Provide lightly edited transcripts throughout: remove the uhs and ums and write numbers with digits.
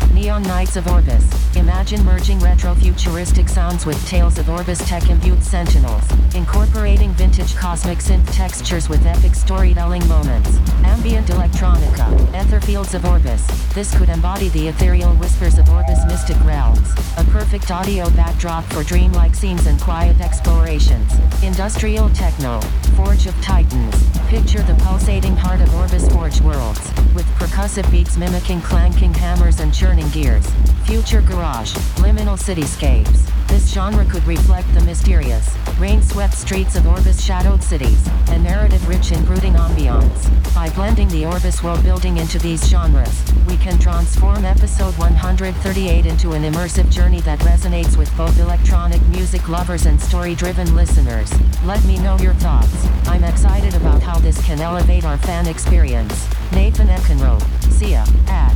Neon Nights of Orbis. Imagine merging retro-futuristic sounds with tales of Orbis tech-imbued sentinels, incorporating vintage cosmic synth textures with epic storytelling moments. Ambient electronica. Etherfields of Orbis. This could embody the ethereal whispers of Orbis' mystic realms. A perfect audio backdrop for dreamlike scenes and quiet explorations. Industrial techno. Forge of Titans. Picture the pulsating heart of Orbis Forge worlds, with percussive beats mimicking clanking hammers and churning gears. Future garage. Liminal cityscapes. This genre could reflect the mysterious, rain-swept streets of Orbis' shadowed cities, a narrative rich in brooding ambiance. By blending the Orbis world building into these genres, we can transform episode 138 into an immersive journey that resonates with both electronic music lovers and story-driven listeners. Let me know your thoughts. I'm excited about how this can elevate our fan experience. Nathan Eckenrode. See ya at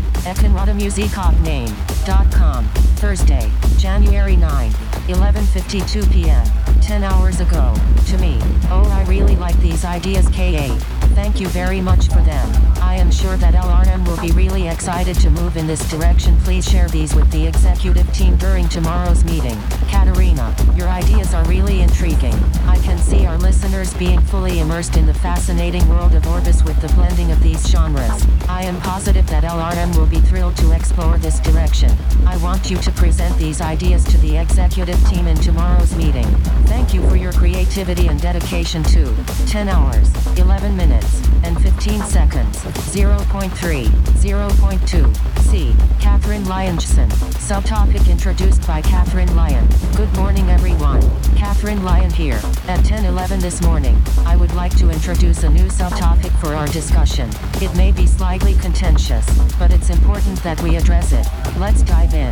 eckenrodemusiekopname.com. Thursday, January 9, 11:52 p.m. 10 hours ago. To me. Oh, I really like these ideas, K.A. Thank you very much for them. I am sure that LRM will be really excited to move in this direction. Please share these with the executive team during tomorrow's meeting. Katerina, your ideas are really intriguing. I can see our listeners being fully immersed in the fascinating world of Orbis with the blending of these genres. I am positive that LRM will be thrilled to explore this direction. I want you to present these ideas to the executive team in tomorrow's meeting. Thank you for your creativity and dedication to 10 hours, 11 minutes, and 15 seconds. 0.3, 0.2. C. Catherine Lyonson. Subtopic introduced by Catherine Lyon. Good morning, everyone. Catherine Lyon here. At 10:11 this morning, I would like to introduce a new subtopic for our discussion. It may be slightly contentious, but it's important that we address it. Let's dive in.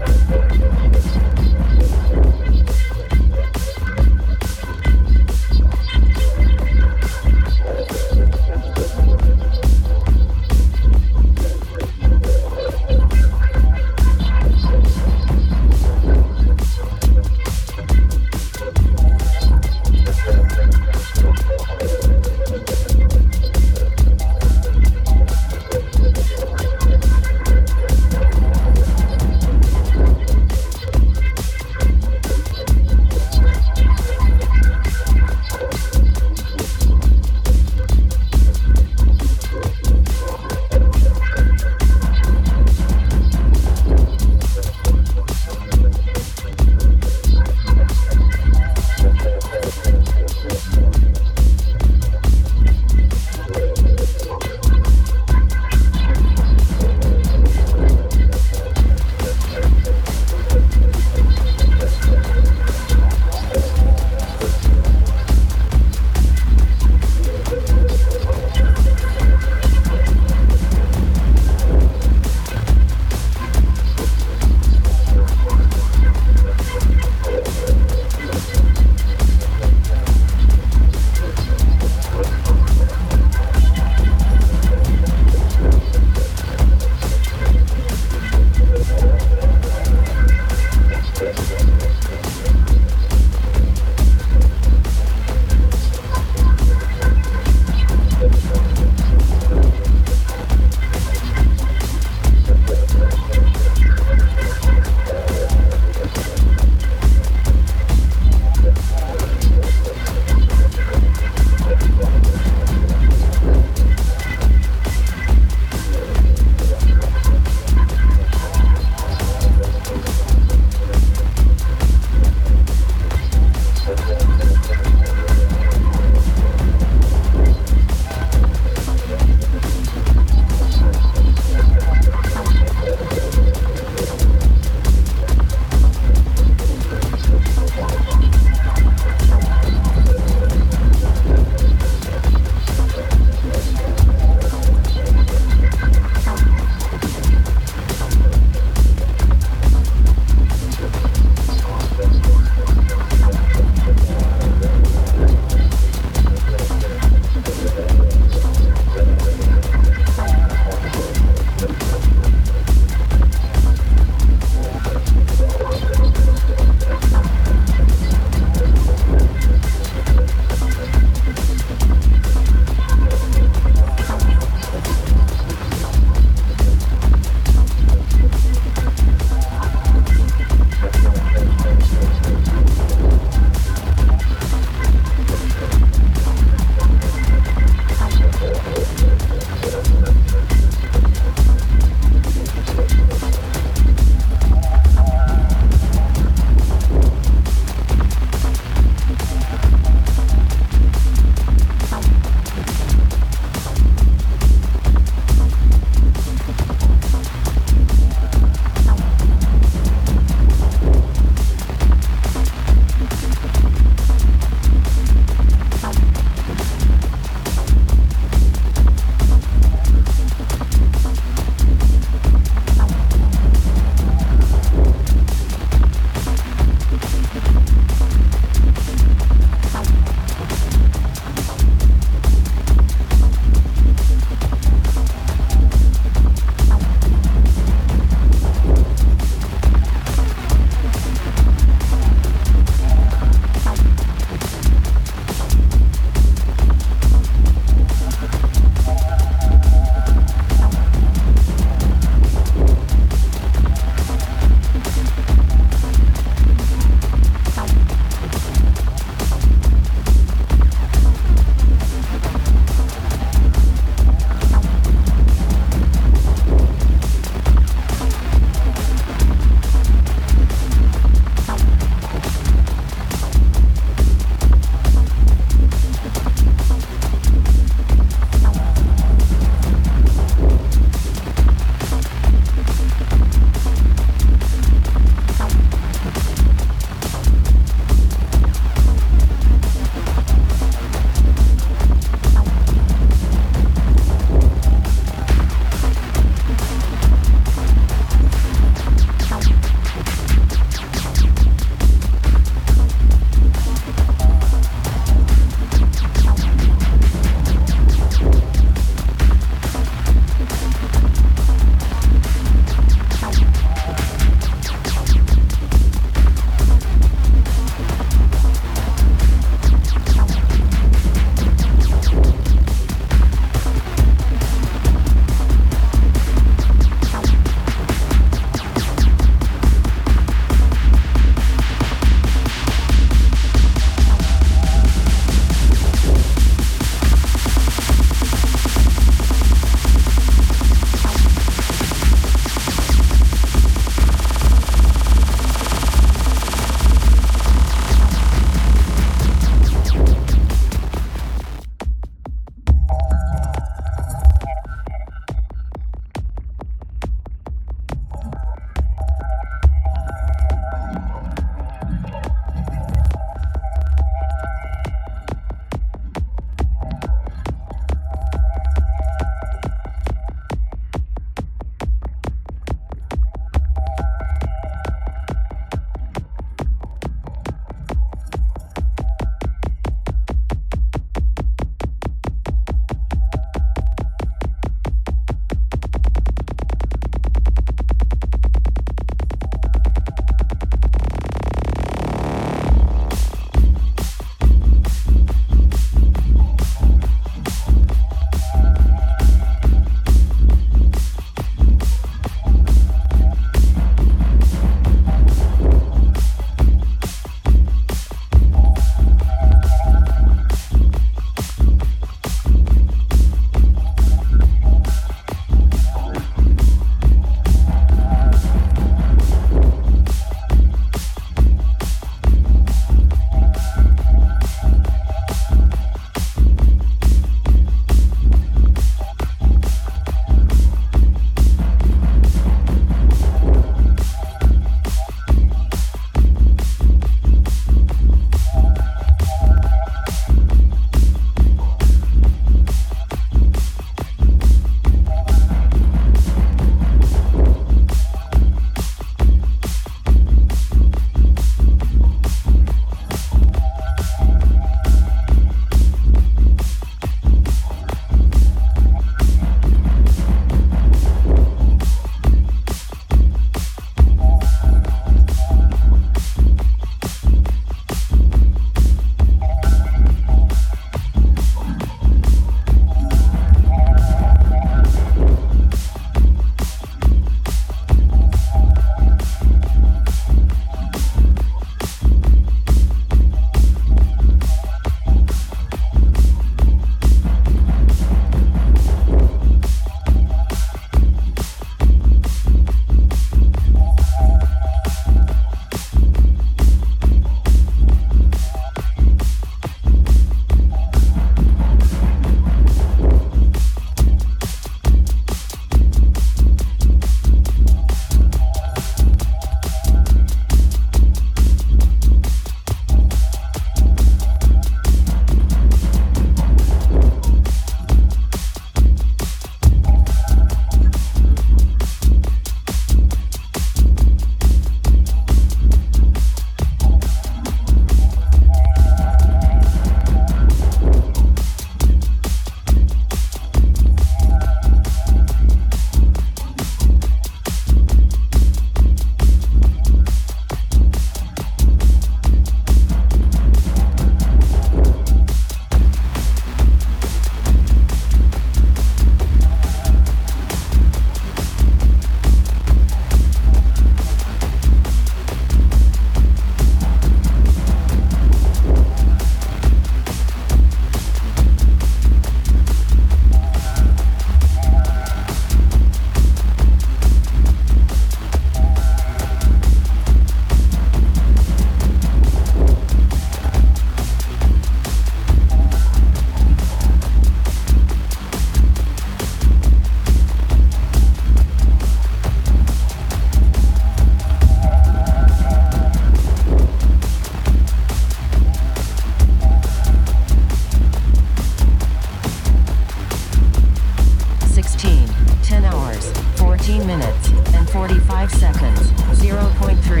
15 minutes and 45 seconds. 0.3,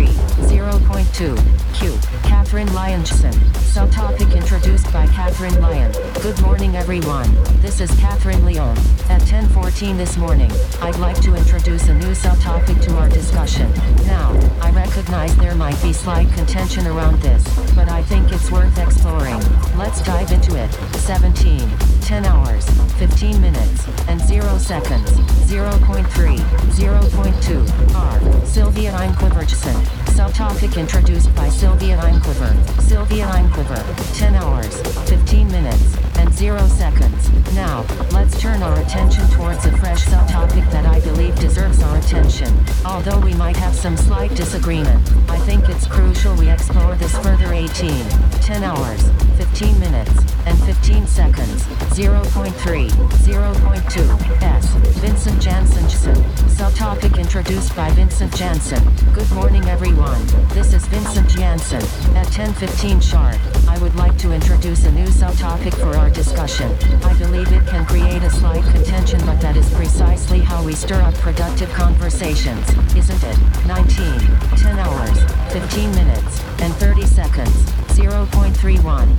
0.2. Q. Catherine Lyonson. Subtopic introduced by Catherine Lyon. Good morning everyone. This is Catherine Lyon. At 10:14 this morning, I'd like to introduce a new subtopic to our discussion. Now, I recognize there might be slight contention around this, but I think it's worth exploring. Let's dive into it. 17, 10 hours, 15 minutes, and 0 seconds. 0.3, 0.2. R. Sylvia Imquiverchson. Subtopic introduced by Sylvia Imquiver. Sylvia Imquiver. 10 hours, 15 minutes, and 0 seconds. Now, let's turn our attention towards a fresh subtopic that I believe deserves our attention. Although we might have some slight disagreement, I think it's crucial we explore this further. 18, 10 hours, 15 minutes, and 15 seconds. 0.3, 0.2. S. Vincent Jansenson. Subtopic introduced by Vincent Jansen. Good morning everyone. This is Vincent Jansen. At 10:15 sharp, I would like to introduce a new subtopic for our discussion. I believe it can create a slight contention, but that is precisely how we stir up productive conversations, isn't it? 19, 10 hours, 15 minutes, and 30 seconds. 0.31,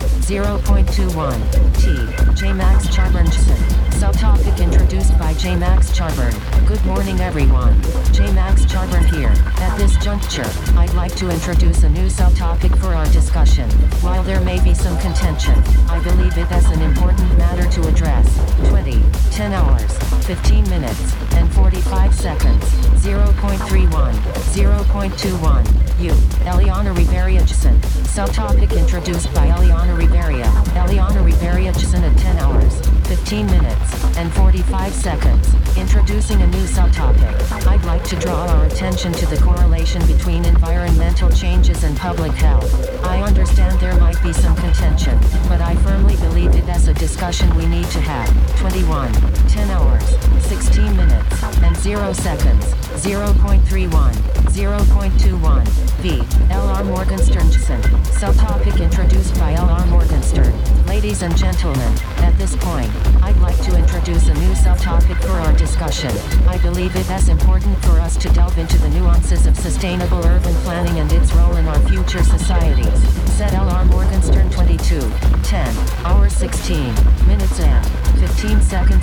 0.21. T. J. Max Charbernson. Subtopic introduced by J. Max Charburn. Good morning everyone. J. Max Charburn here. At this juncture, I'd like to introduce a new subtopic for our discussion. While there may be some contention, I believe it as an important matter to address. 20, 10 hours, 15 minutes, and 45 seconds. 0.31, 0.21. U. Eliana Rivera-Jason. Subtopic introduced by Eliana Rivera. Eliana Rivera-Jason at 10 hours, 15 minutes, and 45 seconds. Introducing a new subtopic, I'd like to draw our attention to the correlation between environmental changes and public health. I understand there might be some contention, but I firmly believe it as a discussion we need to have. 21, 10 hours, 16 minutes, and 0 seconds. 0.31, 0.21. V. L.R. Morgensternson. Subtopic introduced by L.R. Morgenstern. Ladies and gentlemen, at this point, I'd like to introduce a new subtopic for our discussion. I believe it as important for us to delve into the nuances of sustainable urban planning and its role in our future societies. Said L.R. Morgenstern. 22, 10 hours 16 minutes and 15 seconds.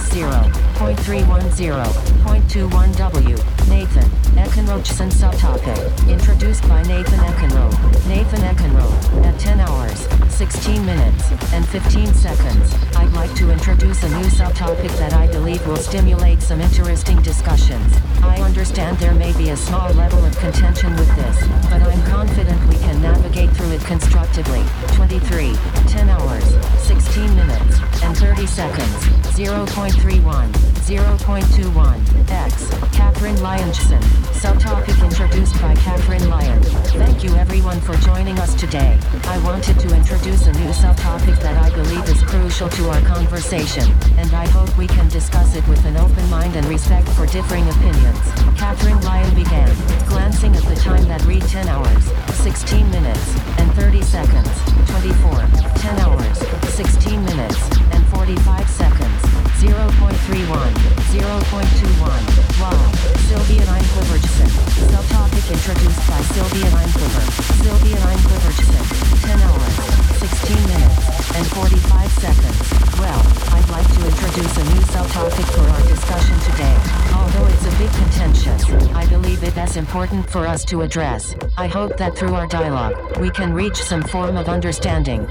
0.310, 0.21 W. Nathan Eckenroachson. Subtopic introduced by Nathan Eckenroe. Nathan Eckenroe. At 10 hours, 16 minutes, and 15 seconds, I'd like to introduce a new subtopic that I believe will stimulate some interesting discussions. I understand there may be a small level of contention with this, but I'm confident we can navigate through it constructively. 23, 10 hours, 16 minutes, and 30 seconds. 0.31, 0.21. X. Catherine Lyonson. Subtopic introduced by Catherine Lyon. Thank you everyone for joining us today. I wanted to introduce a new subtopic that I believe is crucial to our conversation, and I hope we can discuss it with an open mind and respect for differing opinions. Catherine Lyon began, glancing at the time that read 10 hours, 16 minutes, and 30 seconds. 24, 10 hours, 16 minutes, and 45 seconds. 0.31, 0.21. Wow. Sylvia Imquiverchson. Subtopic introduced by Sylvia Imquiver. Sylvia Imquiverchson. 10 hours, 16 minutes, and 45 seconds. Well, I'd like to introduce a new subtopic for our discussion today. Although it's a bit contentious, I believe it as important for us to address. I hope that through our dialogue, we can reach some form of understanding.